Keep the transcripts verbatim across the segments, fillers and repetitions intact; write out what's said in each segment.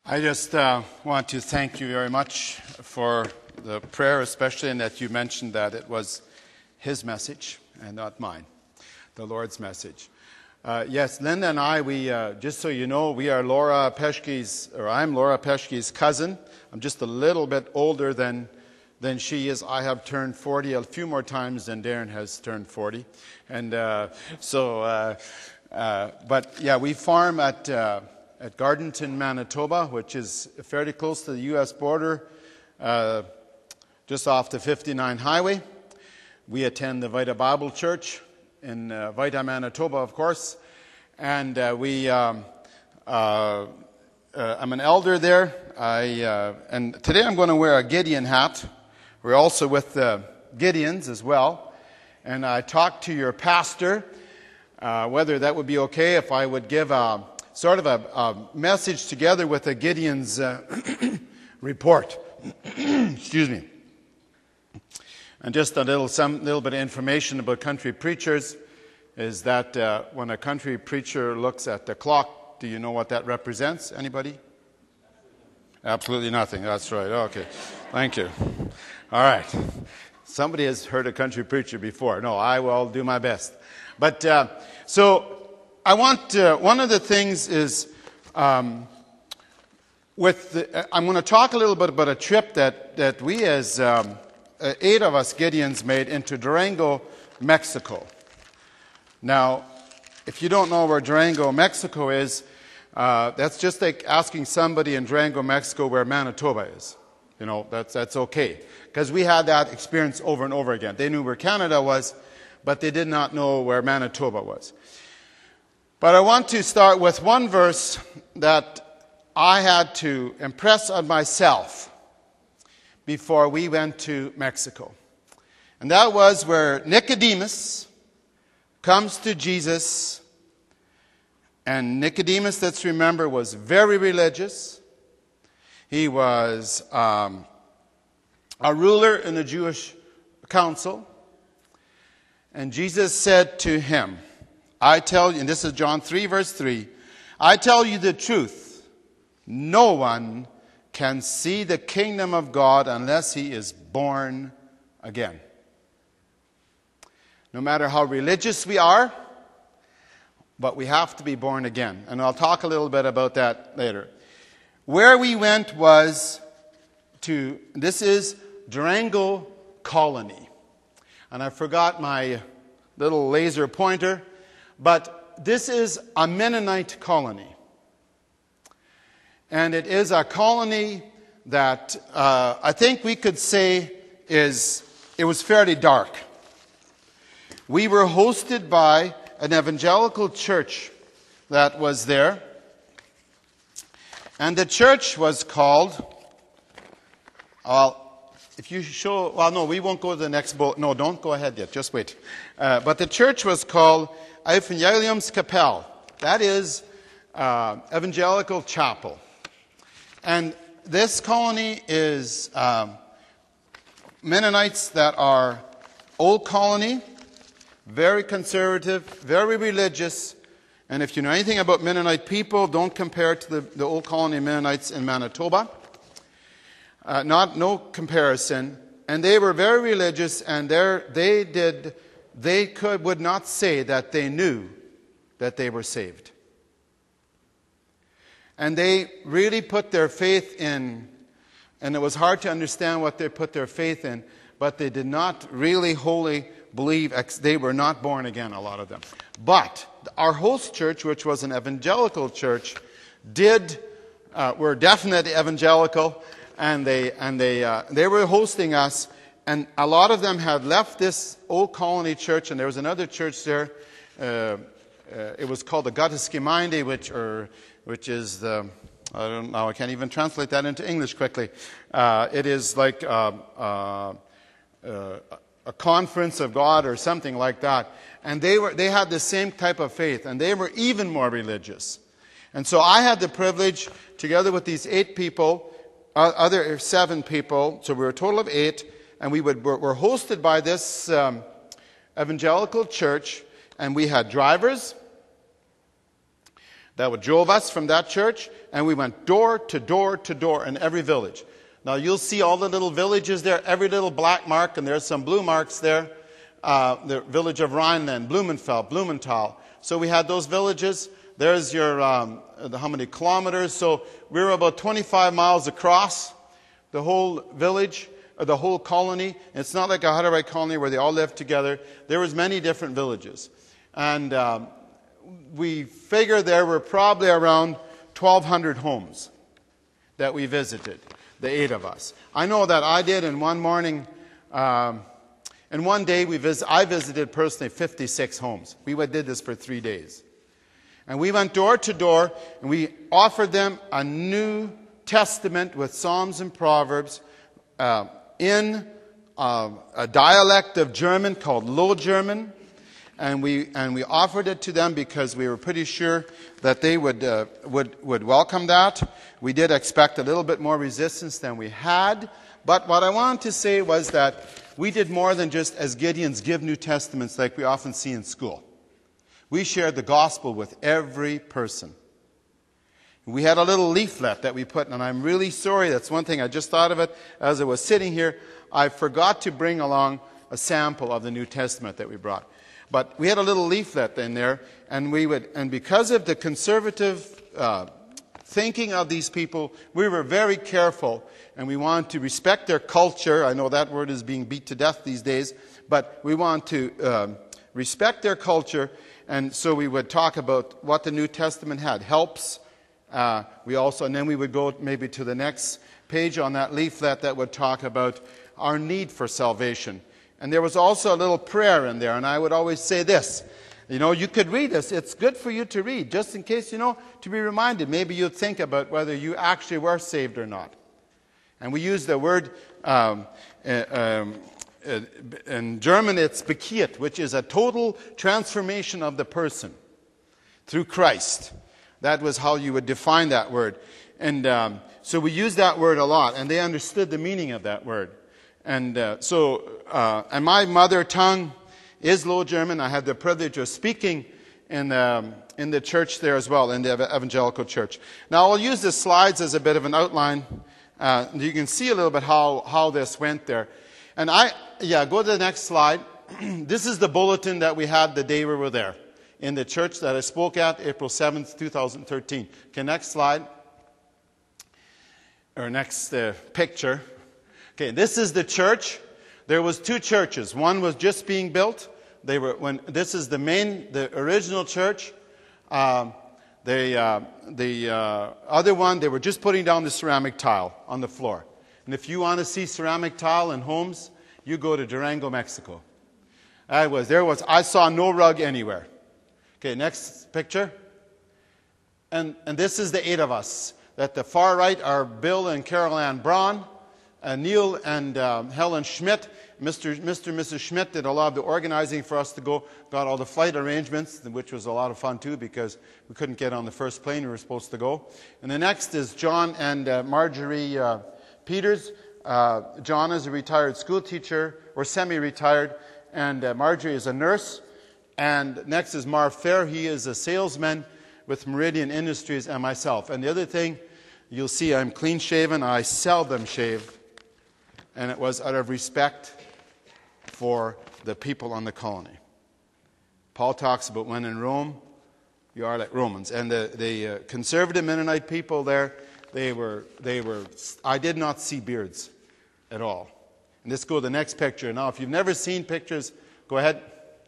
I just uh, want to thank you very much for the prayer, especially in that you mentioned that it was his message and not mine, the Lord's message. Uh, yes, Linda and I, we uh, just so you know, we are Laura Peschke's, or I'm Laura Peschke's cousin. I'm just a little bit older than than she is. I have turned forty a few more times than Darren has turned forty, and uh, so. Uh, uh, but yeah, we farm at. Uh, at Gardenton, Manitoba, which is fairly close to the U S border, uh, just off the fifty-nine highway. We attend the Vita Bible Church in uh, Vita, Manitoba, of course. And uh, we, um, uh, uh, I'm an elder there. I, uh, and today I'm going to wear a Gideon hat. We're also with the Gideons as well. And I talked to your pastor, uh, whether that would be okay if I would give a sort of a, a message together with a Gideon's uh, report. Excuse me. And just a little some little bit of information about country preachers is that uh, when a country preacher looks at the clock, do you know what that represents? Anybody? Absolutely nothing. That's right. Okay. Thank you. All right. Somebody has heard a country preacher before. No, I will do my best. But uh, so I want, uh, one of the things is, um, with the, I'm going to talk a little bit about a trip that, that we as um, uh, eight of us Gideons made into Durango, Mexico. Now, if you don't know where Durango, Mexico is, uh, that's just like asking somebody in Durango, Mexico where Manitoba is. You know, that's, that's okay. Because we had that experience over and over again. They knew where Canada was, but they did not know where Manitoba was. But I want to start with one verse that I had to impress on myself before we went to Mexico. And that was where Nicodemus comes to Jesus. And Nicodemus, let's remember, was very religious. He was um, a ruler in the Jewish council. And Jesus said to him, I tell you, and this is John three, verse three, I tell you the truth, no one can see the kingdom of God unless he is born again. No matter how religious we are, but we have to be born again. And I'll talk a little bit about that later. Where we went was to, this is Durango Colony. And I forgot my little laser pointer. But this is a Mennonite colony. And it is a colony that uh, I think we could say is, it was fairly dark. We were hosted by an evangelical church that was there. And the church was called, well, if you show, well, no, we won't go to the next boat. No, don't go ahead yet. Just wait. Uh, but the church was called Evangeliumskapelle. That is uh, Evangelical Chapel. And this colony is um, Mennonites that are old colony, very conservative, very religious. And if you know anything about Mennonite people, don't compare it to the, the old colony Mennonites in Manitoba. Uh, not no comparison. And they were very religious, and they did. They could would not say that they knew that they were saved. And they really put their faith in, and it was hard to understand what they put their faith in, but they did not really wholly believe, they were not born again, a lot of them. But our host church, which was an evangelical church, did, uh, were definitely evangelical, and they, and they, uh, they were hosting us. And a lot of them had left this old colony church, and there was another church there. Uh, uh, it was called the Gottesgemeinde, which, or, which is the, I don't know, I can't even translate that into English quickly. Uh, it is like uh, uh, uh, a conference of God or something like that. And they were, they had the same type of faith, and they were even more religious. And so I had the privilege, together with these eight people, uh, other seven people, so we were a total of eight. And we would, were hosted by this um, evangelical church, and we had drivers that would drove us from that church, and we went door to door to door in every village. Now you'll see all the little villages there, every little black mark, and there's some blue marks there. Uh, the village of Rhineland, Blumenfeld, Blumenthal. So we had those villages. There's your, um, the, how many kilometers. So we were about twenty-five miles across the whole village, or the whole colony. It's not like a Hutterite colony where they all lived together. There was many different villages. And um, we figure there were probably around twelve hundred homes that we visited, the eight of us. I know that I did in one morning, um, in one day we vis- I visited personally fifty-six homes. We did this for three days. And we went door to door, and we offered them a New Testament with Psalms and Proverbs uh, in uh, a dialect of German called Low German. And we and we offered it to them because we were pretty sure that they would uh, would would welcome that. We did expect a little bit more resistance than we had. But what I wanted to say was that we did more than just, as Gideons, give New Testaments like we often see in school. We shared the gospel with every person. We had a little leaflet that we put, and I'm really sorry, that's one thing I just thought of it as I was sitting here. I forgot to bring along a sample of the New Testament that we brought. But we had a little leaflet in there, and we would, and because of the conservative uh, thinking of these people, we were very careful, and we wanted to respect their culture. I know that word is being beat to death these days, but we want to um, respect their culture, and so we would talk about what the New Testament had. Helps. Uh, we also, and then we would go maybe to the next page on that leaflet that would talk about our need for salvation. And there was also a little prayer in there, and I would always say this. You know, you could read this. It's good for you to read, just in case, you know, to be reminded. Maybe you'd think about whether you actually were saved or not. And we use the word, um, uh, um, uh, in German it's Bekehr, which is a total transformation of the person through Christ. That was how you would define that word. And um, so we use that word a lot, and they understood the meaning of that word. And uh, so, uh, and my mother tongue is Low German. I had the privilege of speaking in, um, in the church there as well, in the evangelical church. Now, I'll use the slides as a bit of an outline. Uh, you can see a little bit how, how this went there. And I, yeah, go to the next slide. This is the bulletin that we had the day we were there in the church that I spoke at, April seventh, twenty thirteen. Okay, next slide. Or next uh, picture. Okay, this is the church. There was two churches. One was just being built. They were when this is the main, the original church. Um, they, uh, the uh, other one, they were just putting down the ceramic tile on the floor. And if you want to see ceramic tile in homes, you go to Durango, Mexico. I was there was I saw no rug anywhere. Okay, next picture. And and this is the eight of us. At the far right are Bill and Carol Ann Braun. Uh, Neil and um, Helen Schmidt. Mister Mister and Missus Schmidt did a lot of the organizing for us to go, got all the flight arrangements, which was a lot of fun too because we couldn't get on the first plane we were supposed to go. And the next is John and uh, Marjorie uh, Peters. Uh, John is a retired school teacher, or semi-retired, and uh, Marjorie is a nurse. And next is Marv Fair. He is a salesman with Meridian Industries, and myself. And the other thing, you'll see I'm clean-shaven. I seldom shave. And it was out of respect for the people on the colony. Paul talks about when in Rome, you are like Romans. And the, the uh, conservative Mennonite people there, they were, they were, I did not see beards at all. And let's go to the next picture. Now, if you've never seen pictures, go ahead.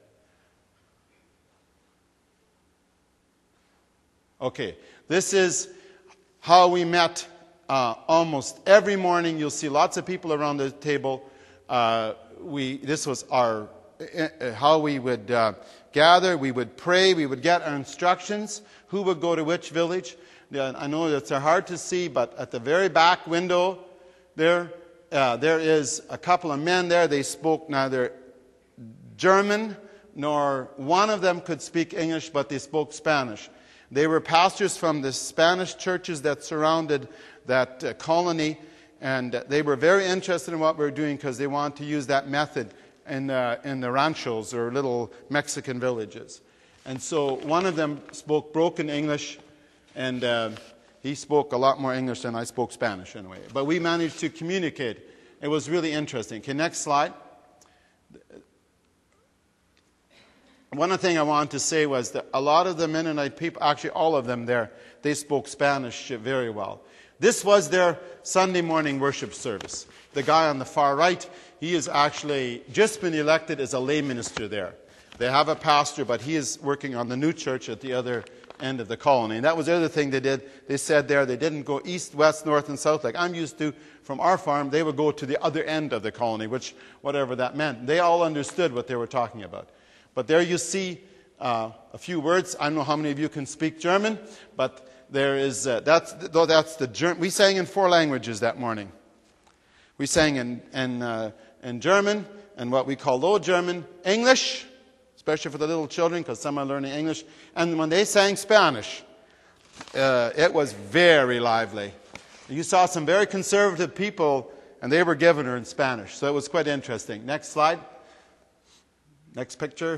Okay, this is how we met. Uh, almost every morning, you'll see lots of people around the table. Uh, we this was our uh, how we would uh, gather. We would pray. We would get our instructions. Who would go to which village? Uh, I know it's hard to see, but at the very back window there, uh, there is a couple of men there. They spoke neither German nor one of them could speak English, but they spoke Spanish. They were pastors from the Spanish churches that surrounded that uh, colony, and they were very interested in what we were doing because they wanted to use that method in, uh, in the ranchos, or little Mexican villages. And so one of them spoke broken English, And uh, he spoke a lot more English than I spoke Spanish anyway. But we managed to communicate. It was really interesting. Okay, next slide. One thing I wanted to say was that a lot of the Mennonite people, actually all of them there, they spoke Spanish very well. This was their Sunday morning worship service. The guy on the far right, he is actually just been elected as a lay minister there. They have a pastor, but he is working on the new church at the other end of the colony. And that was the other thing they did. They said there they didn't go east, west, north, and south like I'm used to from our farm. They would go to the other end of the colony, which whatever that meant. They all understood what they were talking about. But there you see uh, a few words. I don't know how many of you can speak German, but there is, uh, that's, though that's the German. We sang in four languages that morning. We sang in, in, uh, in German, and what we call Low German, English, especially for the little children, because some are learning English. And when they sang Spanish, uh, it was very lively. You saw some very conservative people, and they were giving her in Spanish. So it was quite interesting. Next slide. Next picture.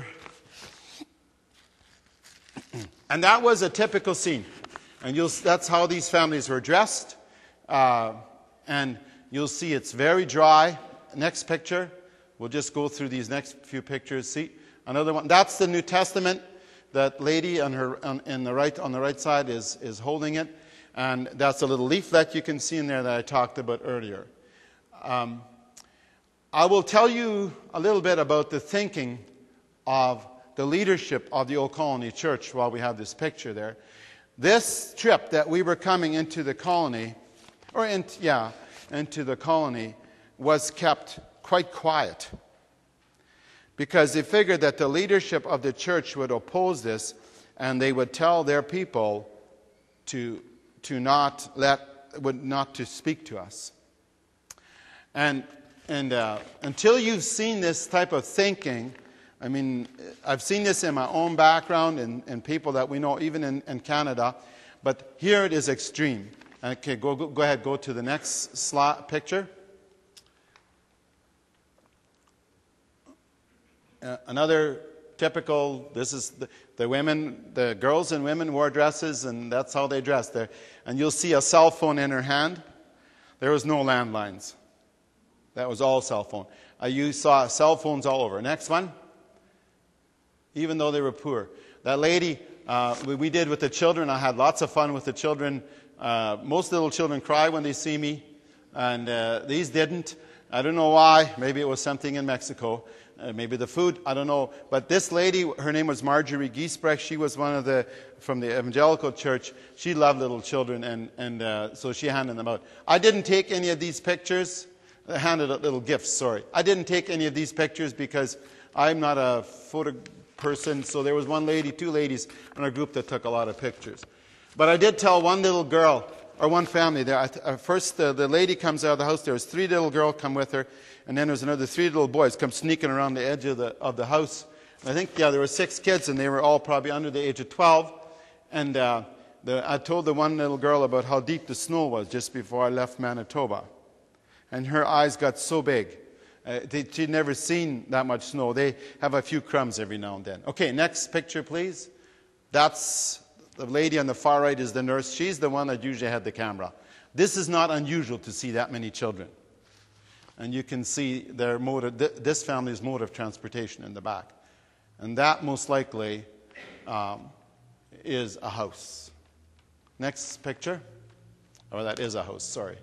And that was a typical scene. And you'll, that's how these families were dressed. Uh, and you'll see it's very dry. Next picture. We'll just go through these next few pictures. See, another one. That's the New Testament. That lady on her on, in the right on the right side is is holding it, and that's a little leaflet you can see in there that I talked about earlier. Um, I will tell you a little bit about the thinking of the leadership of the Old Colony Church while we have this picture there. This trip that we were coming into the colony, or in, yeah, into the colony, was kept quite quiet. Because they figured that the leadership of the church would oppose this, and they would tell their people to, to not let, would not to speak to us. And, and uh, until you've seen this type of thinking, I mean, I've seen this in my own background and, and people that we know, even in, in Canada, but here it is extreme. Okay, go, go, go ahead, go to the next slide, picture. Uh, another typical, this is the, the women, the girls and women wore dresses, and that's how they dressed there. And you'll see a cell phone in her hand. There was no landlines. That was all cell phone. Uh, you saw cell phones all over. Next one. Even though they were poor. That lady, uh, we, we did with the children. I had lots of fun with the children. Uh, most little children cry when they see me, and uh, these didn't. I don't know why. Maybe it was something in Mexico. Uh, maybe the food, I don't know. But this lady, her name was Marjorie Giesbrecht. She was one of the, from the evangelical church. She loved little children, and, and uh, so she handed them out. I didn't take any of these pictures. I handed out little gifts, sorry. I didn't take any of these pictures because I'm not a photo person. So there was one lady, two ladies in our group that took a lot of pictures. But I did tell one little girl, or one family there. I th- uh, first, uh, the lady comes out of the house. There was three little girls come with her. And then there's another three little boys come sneaking around the edge of the of the house. And I think, yeah, there were six kids, and they were all probably under the age of twelve. And uh, the, I told the one little girl about how deep the snow was just before I left Manitoba. And her eyes got so big. Uh, they, she'd never seen that much snow. They have a few crumbs every now and then. Okay, next picture, please. That's the lady on the far right is the nurse. She's the one that usually had the camera. This is not unusual to see that many children. And you can see their mode of, th- this family's mode of transportation in the back. And that most likely um, is a house. Next picture. Oh, that is a house, sorry.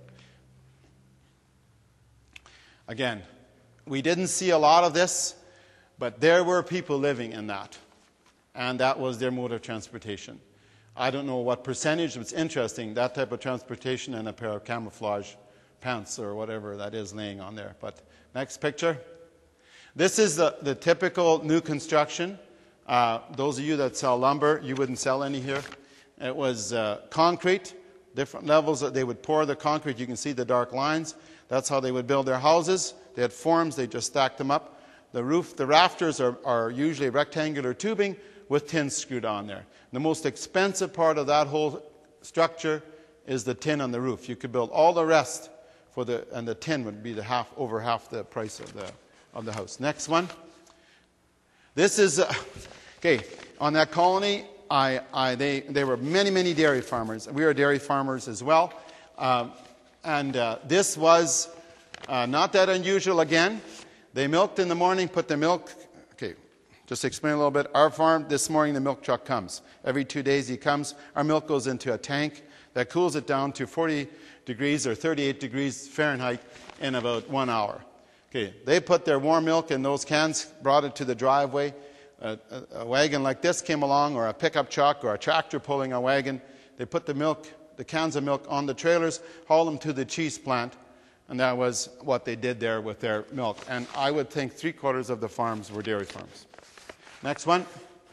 Again, we didn't see a lot of this, but there were people living in that. And that was their mode of transportation. I don't know what percentage, it's interesting, that type of transportation and a pair of camouflage pants or whatever that is laying on there. But next picture. This is the, the typical new construction. Uh, those of you that sell lumber, you wouldn't sell any here. It was uh, concrete, different levels that they would pour the concrete. You can see the dark lines. That's how they would build their houses. They had forms, they just stacked them up. The roof, the rafters are, are usually rectangular tubing with tin screwed on there. The most expensive part of that whole structure is the tin on the roof. You could build all the rest for the, and the tin would be the half, over half the price of the, of the house. Next one. This is, uh, okay, on that colony, I, I, they, they were many, many dairy farmers. We were dairy farmers as well. Um, and uh, this was uh, not that unusual again. They milked in the morning, put the milk... Okay, just explain a little bit. Our farm, this morning the milk truck comes. Every two days he comes. Our milk goes into a tank that cools it down to forty degrees or thirty-eight degrees Fahrenheit in about one hour. Okay, they put their warm milk in those cans, brought it to the driveway. A, a, a wagon like this came along, or a pickup truck, or a tractor pulling a wagon. They put the milk, the cans of milk on the trailers, haul them to the cheese plant, and that was what they did there with their milk. And I would think three quarters of the farms were dairy farms. Next one.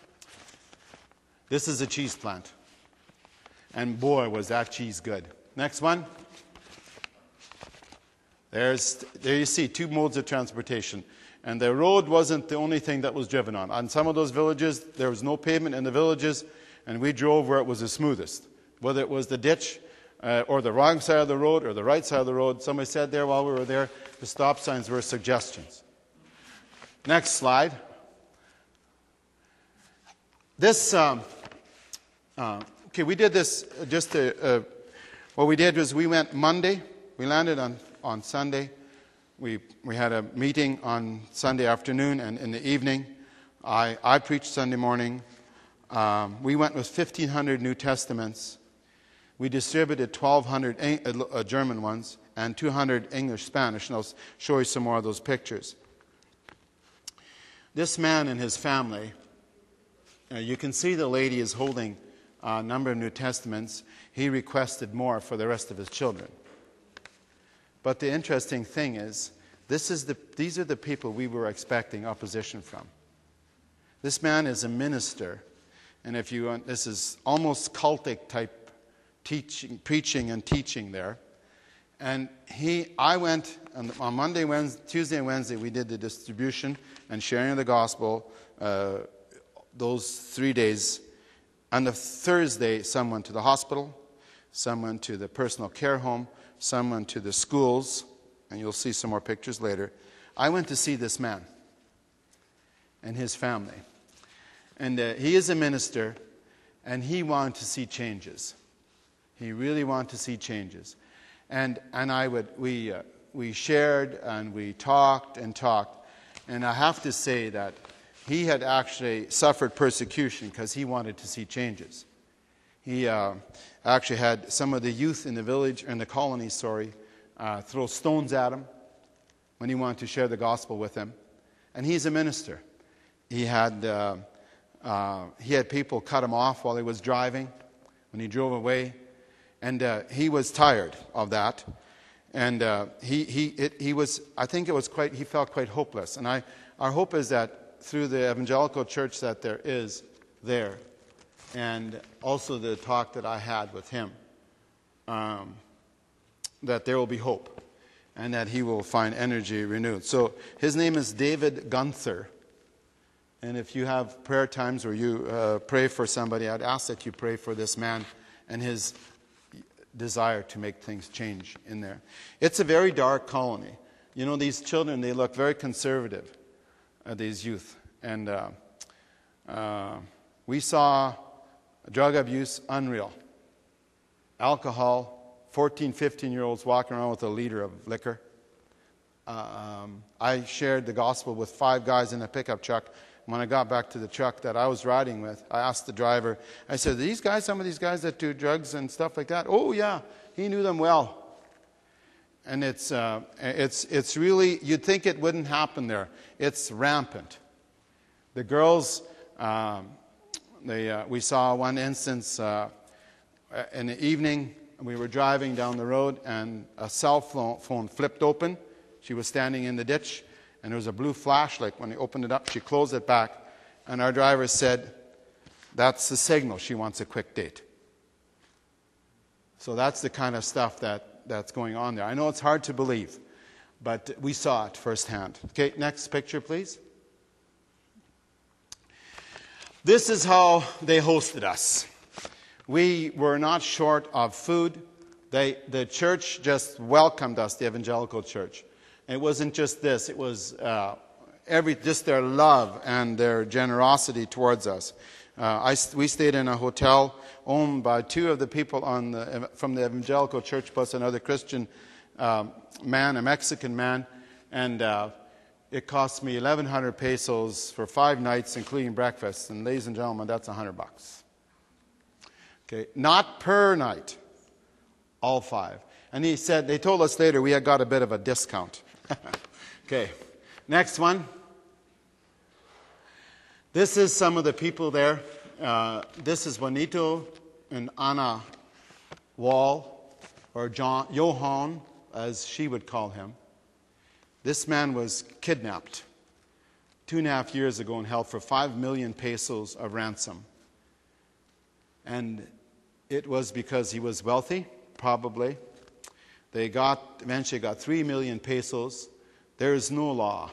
This is a cheese plant. And boy, was that cheese good. Next one. There's, there you see two modes of transportation. And the road wasn't the only thing that was driven on. On some of those villages, there was no pavement in the villages, and we drove where it was the smoothest. Whether it was the ditch, uh, or the wrong side of the road, or the right side of the road. Somebody said there while we were there, the stop signs were suggestions. Next slide. This, um, uh, okay, we did this just to, uh, what we did was we went Monday. We landed on, on Sunday. We, we had a meeting on Sunday afternoon, and in the evening, I, I preached Sunday morning. Um, we went with fifteen hundred New Testaments. We distributed twelve hundred uh, German ones and two hundred English, Spanish, and I'll show you some more of those pictures. This man and his family, uh, you can see the lady is holding a number of New Testaments. He requested more for the rest of his children. But the interesting thing is, this is the, these are the people we were expecting opposition from. This man is a minister, and if you want, this is almost cultic type teaching, preaching and teaching there. And he, I went on, on Monday, Wednesday, Tuesday, and Wednesday. We did the distribution and sharing of the gospel. Uh, those three days. On the Thursday, some went to the hospital, some went to the personal care home, some went to the schools, and you'll see some more pictures later. I went to see this man and his family. And uh, he is a minister, and he wanted to see changes. He really wanted to see changes. And and I would we uh, we shared and we talked and talked. And I have to say that he had actually suffered persecution because he wanted to see changes. He uh, actually had some of the youth in the village, in the colony, sorry, uh, throw stones at him when he wanted to share the gospel with them. And he's a minister. He had uh, uh, he had people cut him off while he was driving, when he drove away, and uh, he was tired of that. And uh, he he it, he was. I think it was quite. He felt quite hopeless. And I our hope is that through the evangelical church that there is there, and also the talk that I had with him, um, that there will be hope, and that he will find energy renewed. So his name is David Gunther. And if you have prayer times where you uh, pray for somebody, I'd ask that you pray for this man and his desire to make things change in there. It's a very dark colony. You know, these children, they look very conservative, uh, these youth. And uh, uh, we saw drug abuse, unreal. Alcohol, fourteen, fifteen-year-olds walking around with a liter of liquor. Uh, um, I shared the gospel with five guys in a pickup truck. When I got back to the truck that I was riding with, I asked the driver, I said, are these guys, some of these guys that do drugs and stuff like that? Oh, yeah, he knew them well. And it's, uh, it's, it's really, you'd think it wouldn't happen there. It's rampant. The girls, um, they, uh, we saw one instance uh, in the evening, we were driving down the road, and a cell phone flipped open. She was standing in the ditch, and there was a blue flashlight. When they opened it up, she closed it back, and our driver said, that's the signal, she wants a quick date. So that's the kind of stuff that, that's going on there. I know it's hard to believe, but we saw it firsthand. Okay, next picture, please. This is how they hosted us. We were not short of food. They, the church just welcomed us, the evangelical church. It wasn't just this. It was uh, every just their love and their generosity towards us. Uh, I, we stayed in a hotel owned by two of the people on the, from the evangelical church plus another Christian um, man, a Mexican man, and uh, it cost me eleven hundred pesos for five nights, including breakfast. And ladies and gentlemen, that's one hundred bucks. Okay, not per night, all five. And he said, they told us later we had got a bit of a discount. Okay, next one. This is some of the people there. Uh, this is Juanito and Ana Wall, or John, Johan, as she would call him. This man was kidnapped two and a half years ago and held for five million pesos of ransom. And it was because he was wealthy, probably. They got, eventually got three million pesos. There is no law.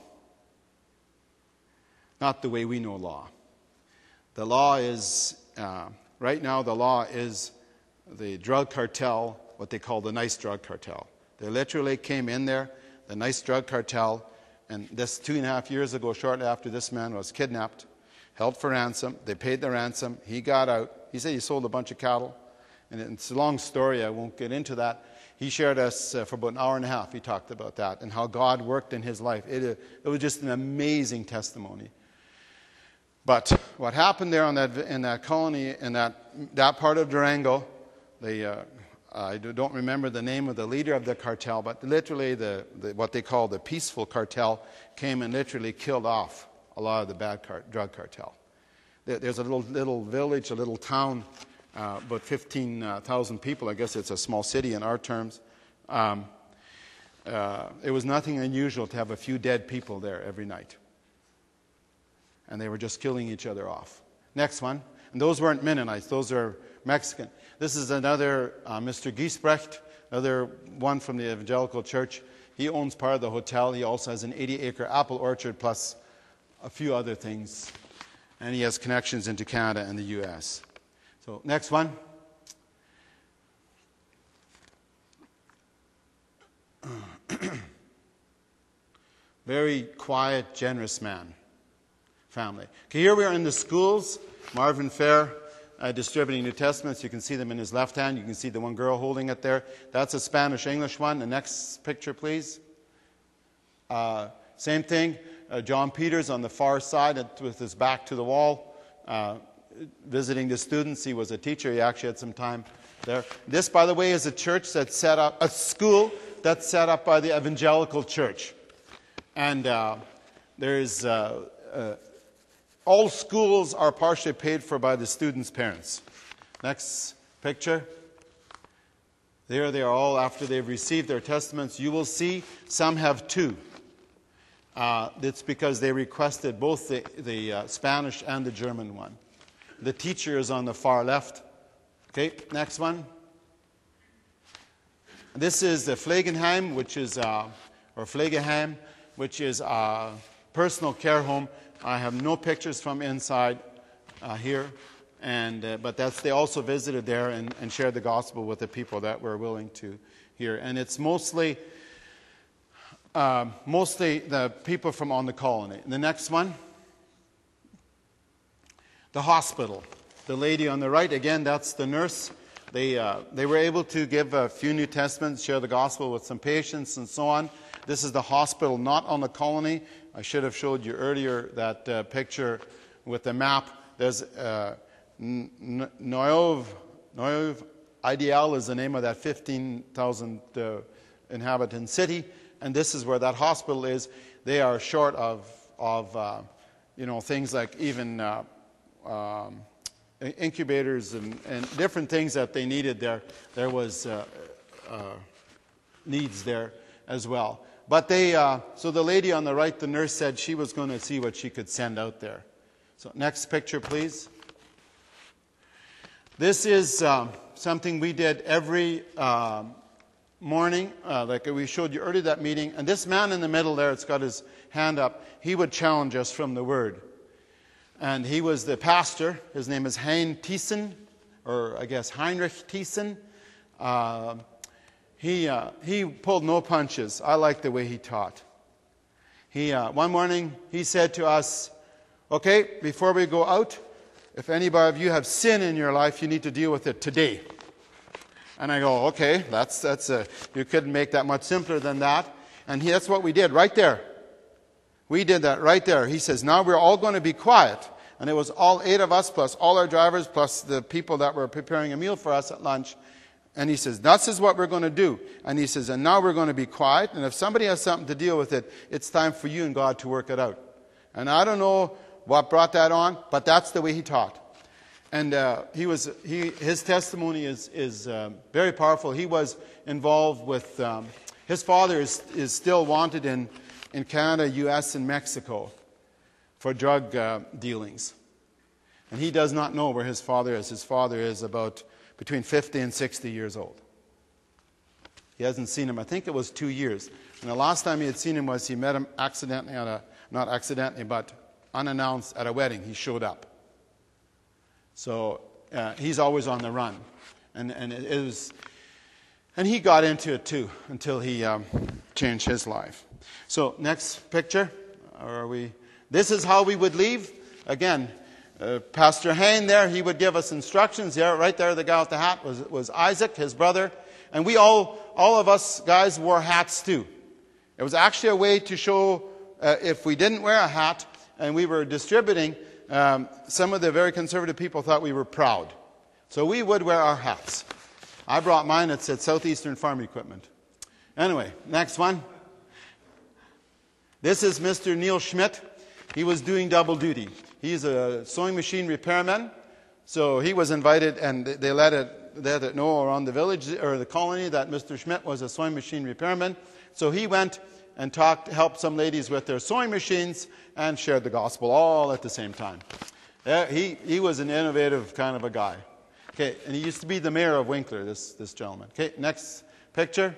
Not the way we know law. The law is, uh, right now the law is the drug cartel, what they call the nice drug cartel. They literally came in there, the nice drug cartel, and this two and a half years ago, shortly after this man was kidnapped, held for ransom. They paid the ransom. He got out. He said he sold a bunch of cattle. And it's a long story. I won't get into that. He shared us uh, for about an hour and a half. He talked about that and how God worked in his life. It, it was just an amazing testimony. But what happened there on that, in that colony, in that, that part of Durango, they, uh, I don't remember the name of the leader of the cartel, but literally the, the, what they call the peaceful cartel came and literally killed off a lot of the bad car, drug cartel. There, there's a little, little village, a little town, uh, about fifteen thousand people. I guess it's a small city in our terms. Um, uh, it was nothing unusual to have a few dead people there every night. And they were just killing each other off. Next one. And those weren't Mennonites. Those are Mexican. This is another uh, Mister Giesbrecht, another one from the evangelical church. He owns part of the hotel. He also has an eighty acre apple orchard plus a few other things. And he has connections into Canada and the U S. So next one. Very quiet, generous man. Family. Okay, here we are in the schools. Marvin Fair uh, distributing New Testaments. You can see them in his left hand. You can see the one girl holding it there. That's a Spanish-English one. The next picture, please. Uh, same thing. Uh, John Peters on the far side with his back to the wall, uh, visiting the students. He was a teacher. He actually had some time there. This, by the way, is a church that's set up, a school that's set up by the evangelical church. And uh, there's... Uh, uh, All schools are partially paid for by the students' parents. Next picture. There they are all after they've received their testaments. You will see some have two. Uh, it's because they requested both the, the uh, Spanish and the German one. The teacher is on the far left. Okay, next one. This is the Pflegeheim, which is, uh, or Pflegeheim, which is a personal care home. I have no pictures from inside uh, here, and uh, but that's they also visited there and, and shared the gospel with the people that were willing to hear. And it's mostly uh, mostly the people from on the colony. The next one, the hospital. The lady on the right, again, that's the nurse. They uh, they were able to give a few New Testaments, share the gospel with some patients, and so on. This is the hospital, not on the colony. I should have showed you earlier that uh, picture with the map. There's uh, Neuve, Neuve Ideal is the name of that fifteen thousand uh, inhabitant city, and this is where that hospital is. They are short of, of uh, you know, things like even uh, um, incubators and, and different things that they needed there. There was uh, uh, needs there as well. But they, uh, so the lady on the right, the nurse said she was going to see what she could send out there. So next picture, please. This is uh, something we did every uh, morning, uh, like we showed you earlier that meeting. And this man in the middle there, it's got his hand up, he would challenge us from the Word. And he was the pastor. His name is Hein Thiessen, or I guess Heinrich Thiessen. Uh, He, uh, he pulled no punches. I like the way he taught. He, uh, one morning, he said to us, okay, before we go out, if anybody of you have sin in your life, you need to deal with it today. And I go, okay, that's, that's a, you couldn't make that much simpler than that. And he, that's what we did right there. We did that right there. He says, now we're all going to be quiet. And it was all eight of us, plus all our drivers, plus the people that were preparing a meal for us at lunch. And he says, this is what we're going to do. And he says, and now we're going to be quiet. And if somebody has something to deal with it, it's time for you and God to work it out. And I don't know what brought that on, but that's the way he taught. And uh, he was he his testimony is is um, very powerful. He was involved with um, his father is is still wanted in in Canada, U S, and Mexico for drug uh, dealings, and he does not know where his father is. His father is about between fifty and sixty years old. He hasn't seen him. I think it was two years. And the last time he had seen him was he met him accidentally at a not accidentally, but unannounced at a wedding. He showed up. So uh, he's always on the run, and and it, it was, and he got into it too until he um, changed his life. So next picture, or are we? This is how we would leave. Again, uh, Pastor Hain there, he would give us instructions. There, right there, the guy with the hat was was Isaac, his brother, and we all all of us guys wore hats too. It was actually a way to show uh, if we didn't wear a hat and we were distributing. Um, some of the very conservative people thought we were proud. So we would wear our hats. I brought mine. It said Southeastern Farm Equipment. Anyway, next one. This is Mister Neil Schmidt. He was doing double duty. He's a sewing machine repairman. So he was invited, and they let it, let it know around the village or the colony that Mister Schmidt was a sewing machine repairman. So he went and talked, helped some ladies with their sewing machines and shared the gospel all at the same time. Yeah, he, he was an innovative kind of a guy. Okay, and he used to be the mayor of Winkler, this, this gentleman. Okay, next picture.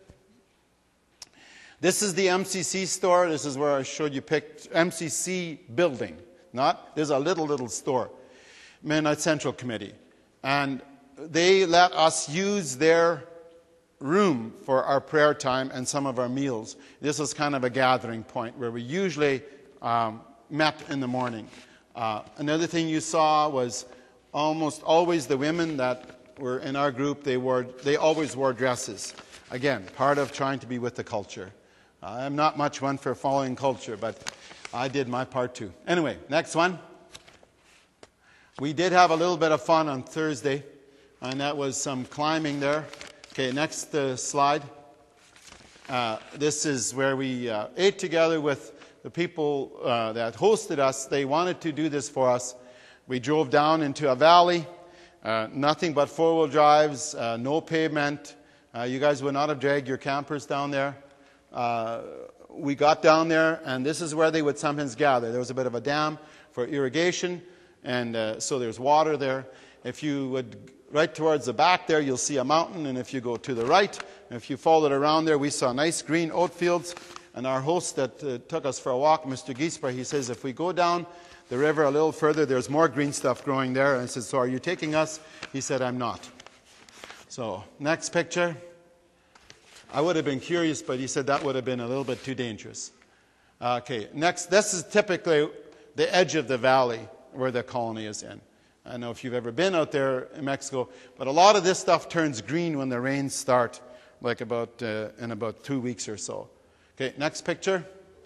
This is the M C C store. This is where I showed you picked M C C building. Not, there's a little, little store. Mennonite Central Committee. And they let us use their room for our prayer time and some of our meals. This was kind of a gathering point where we usually um, met in the morning. Uh, another thing you saw was almost always the women that were in our group, they wore, they always wore dresses. Again, part of trying to be with the culture. I'm not much one for following culture, but I did my part too. Anyway, next one. We did have a little bit of fun on Thursday, and that was some climbing there. Okay, next uh, slide. Uh, this is where we uh, ate together with the people uh, that hosted us. They wanted to do this for us. We drove down into a valley, uh, nothing but four-wheel drives, uh, no pavement. Uh, you guys would not have dragged your campers down there. Uh, we got down there, and this is where they would sometimes gather. There was a bit of a dam for irrigation, and uh, so there's water there. If you would right towards the back there, you'll see a mountain, and if you go to the right, and if you followed around there, we saw nice green oat fields. And our host that uh, took us for a walk, Mister Giesper, he says, if we go down the river a little further, there's more green stuff growing there. And I said, so are you taking us? He said, I'm not. So, next picture. I would have been curious, but he said that would have been a little bit too dangerous. Okay, next, this is typically the edge of the valley where the colony is in. I don't know if you've ever been out there in Mexico, but a lot of this stuff turns green when the rains start, like about uh, in about two weeks or so. Okay, next picture.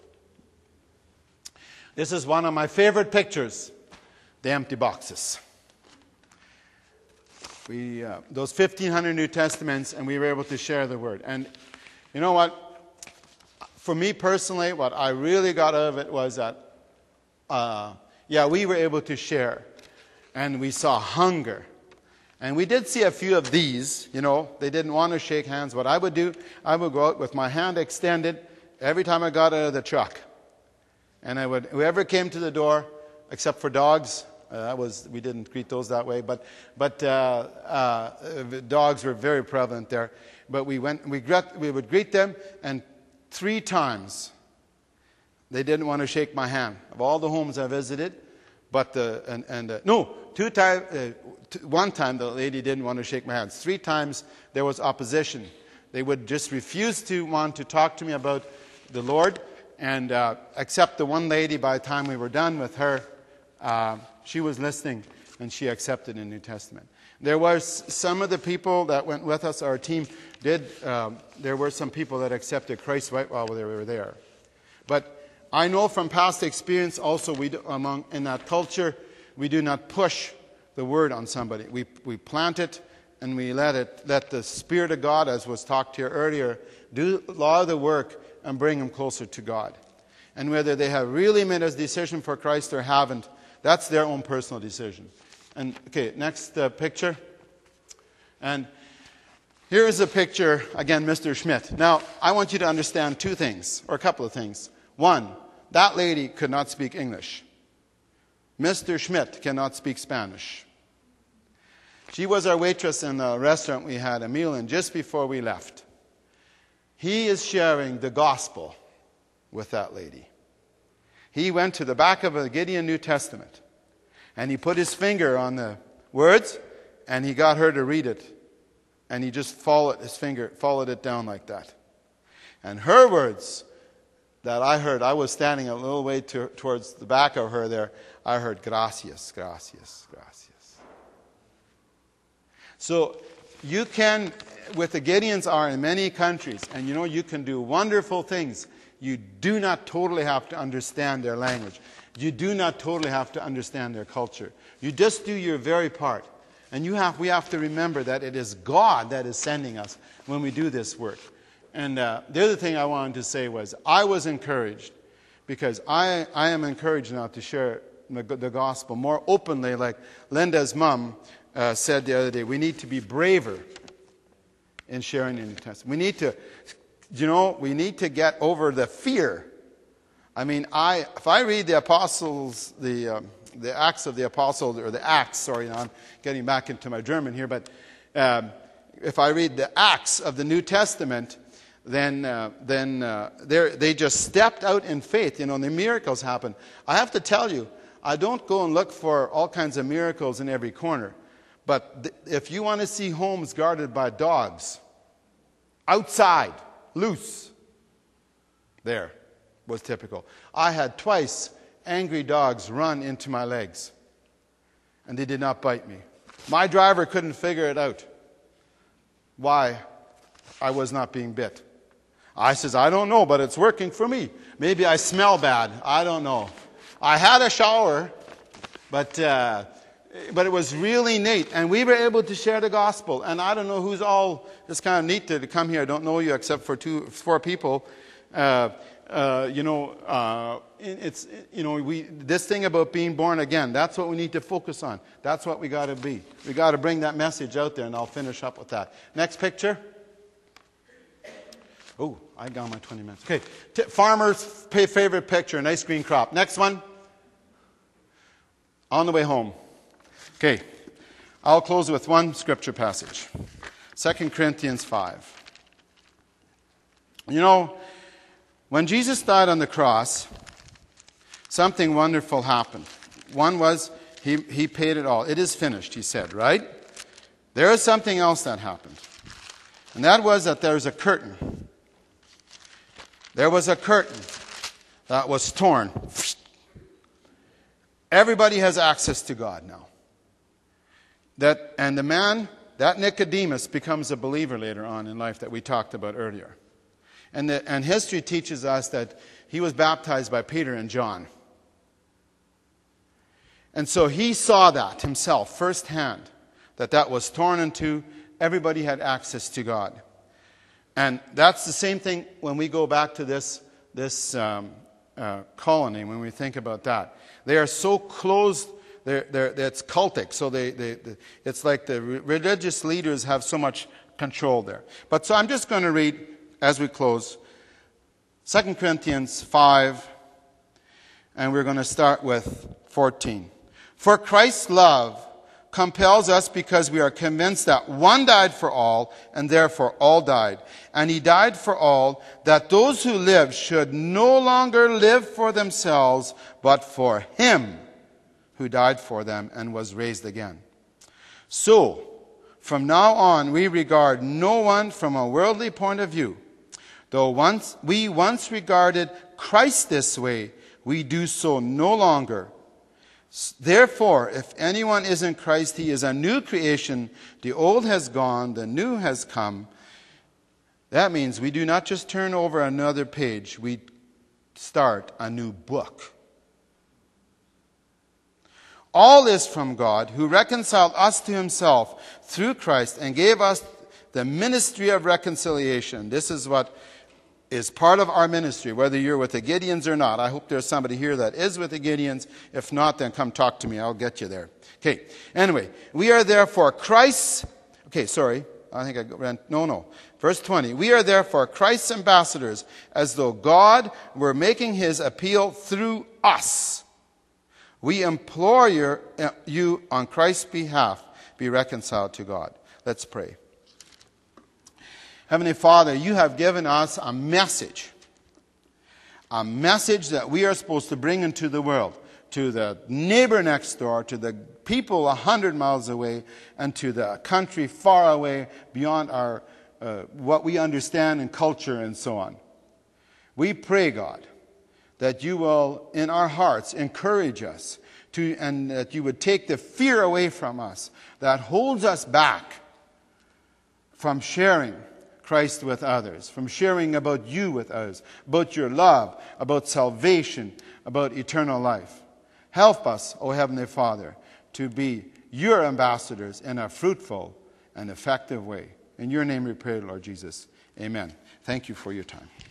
This is one of my favorite pictures, the empty boxes. We uh, those fifteen hundred New Testaments, and we were able to share the word. And you know what? For me personally, what I really got out of it was that, uh, yeah, we were able to share. And we saw hunger. And we did see a few of these, you know, they didn't want to shake hands. What I would do, I would go out with my hand extended every time I got out of the truck. And I would, whoever came to the door, except for dogs, uh, that was, we didn't greet those that way, but, but uh, uh, dogs were very prevalent there. But we went, we, gret, we would greet them, and three times they didn't want to shake my hand. Of all the homes I visited, But the and, and uh, no, two time, uh, t- one time the lady didn't want to shake my hands. Three times there was opposition. They would just refuse to want to talk to me about the Lord. And uh, except the one lady, by the time we were done with her, uh, she was listening. and she accepted the New Testament. There was some of the people that went with us, our team did, um, there were some people that accepted Christ right while they were there. But I know from past experience also, we do, among in that culture, we do not push the word on somebody. We we plant it and we let it let the Spirit of God, as was talked here earlier, do a lot of the work and bring them closer to God. And whether they have really made a decision for Christ or haven't, that's their own personal decision. And okay, next uh, picture. And here is a picture, again, Mister Schmidt. Now, I want you to understand two things, or a couple of things. One, that lady could not speak English. Mister Schmidt cannot speak Spanish. She was our waitress in the restaurant we had a meal in just before we left. He is sharing the gospel with that lady. He went to the back of a Gideon New Testament, and he put his finger on the words, and he got her to read it. And he just followed his finger, followed it down like that. And her words that I heard, I was standing a little way to, towards the back of her there, I heard, gracias, gracias, gracias. So you can, with the Gideons are in many countries, and you know you can do wonderful things. You do not totally have to understand their language. You do not totally have to understand their culture. You just do your very part. And you have, we have to remember that it is God that is sending us when we do this work. And uh, the other thing I wanted to say was I was encouraged because I, I am encouraged now to share the, the gospel more openly, like Linda's mom uh, said the other day. We need to be braver in sharing the New Testament. We need to, you know, we need to get over the fear. I mean, I if I read the apostles, the... Um, the Acts of the Apostles, or the Acts, sorry, now I'm getting back into my German here, but um, if I read the Acts of the New Testament, then uh, then uh, they just stepped out in faith, you know, and the miracles happen. I have to tell you, I don't go and look for all kinds of miracles in every corner, but th- if you want to see homes guarded by dogs, outside, loose, there was typical. I had twice angry dogs run into my legs, and they did not bite me. My driver couldn't figure it out why I was not being bit. I says, I don't know, but it's working for me. Maybe I smell bad. I don't know. I had a shower, but uh, but it was really neat, and we were able to share the gospel. And I don't know who's all. It's kind of neat to, to come here. I don't know you except for two, four people. Uh, Uh, you know, uh, it's, you know, we, this thing about being born again, that's what we need to focus on. That's what we got to be. We got to bring that message out there, and I'll finish up with that. Next picture. Oh, I got my twenty minutes. Okay, T- farmer's favorite picture, a nice green crop. Next one. On the way home. Okay, I'll close with one scripture passage. Second Corinthians five. You know, when Jesus died on the cross, something wonderful happened. One was, he, he paid it all. It is finished, he said, right? There is something else that happened. And that was that there was a curtain. There was a curtain that was torn. Everybody has access to God now. That, and the man, that Nicodemus, becomes a believer later on in life that we talked about earlier. And, the, and history teaches us that he was baptized by Peter and John. And so he saw that himself firsthand, that that was torn in two. Everybody had access to God. And that's the same thing when we go back to this, this um, uh, colony, when we think about that. They are so closed, they're, they're, it's cultic. So they, they, they, it's like the religious leaders have so much control there. But so I'm just going to read, as we close, Second Corinthians five, and we're going to start with fourteen. For Christ's love compels us because we are convinced that one died for all, and therefore all died. And he died for all, that those who live should no longer live for themselves, but for him who died for them and was raised again. So, from now on, we regard no one from a worldly point of view. Though once we once regarded Christ this way, we do so no longer. Therefore, if anyone is in Christ, he is a new creation. The old has gone, the new has come. That means we do not just turn over another page, we start a new book. All is from God, who reconciled us to himself through Christ and gave us the ministry of reconciliation. This is what is part of our ministry, whether you're with the Gideons or not. I hope there's somebody here that is with the Gideons. If not, then come talk to me. I'll get you there. Okay. Anyway, we are therefore Christ's... Okay, sorry. I think I ran... No, no. Verse twenty. We are therefore Christ's ambassadors, as though God were making his appeal through us. We implore your, uh, you on Christ's behalf, be reconciled to God. Let's pray. Heavenly Father, you have given us a message. A message that we are supposed to bring into the world. To the neighbor next door, to the people a hundred miles away, and to the country far away beyond our uh, what we understand in culture and so on. We pray, God, that you will, in our hearts, encourage us, to, and that you would take the fear away from us that holds us back from sharing Christ with others, from sharing about you with others, about your love, about salvation, about eternal life. Help us, O Heavenly Father, to be your ambassadors in a fruitful and effective way. In your name we pray, Lord Jesus. Amen. Thank you for your time.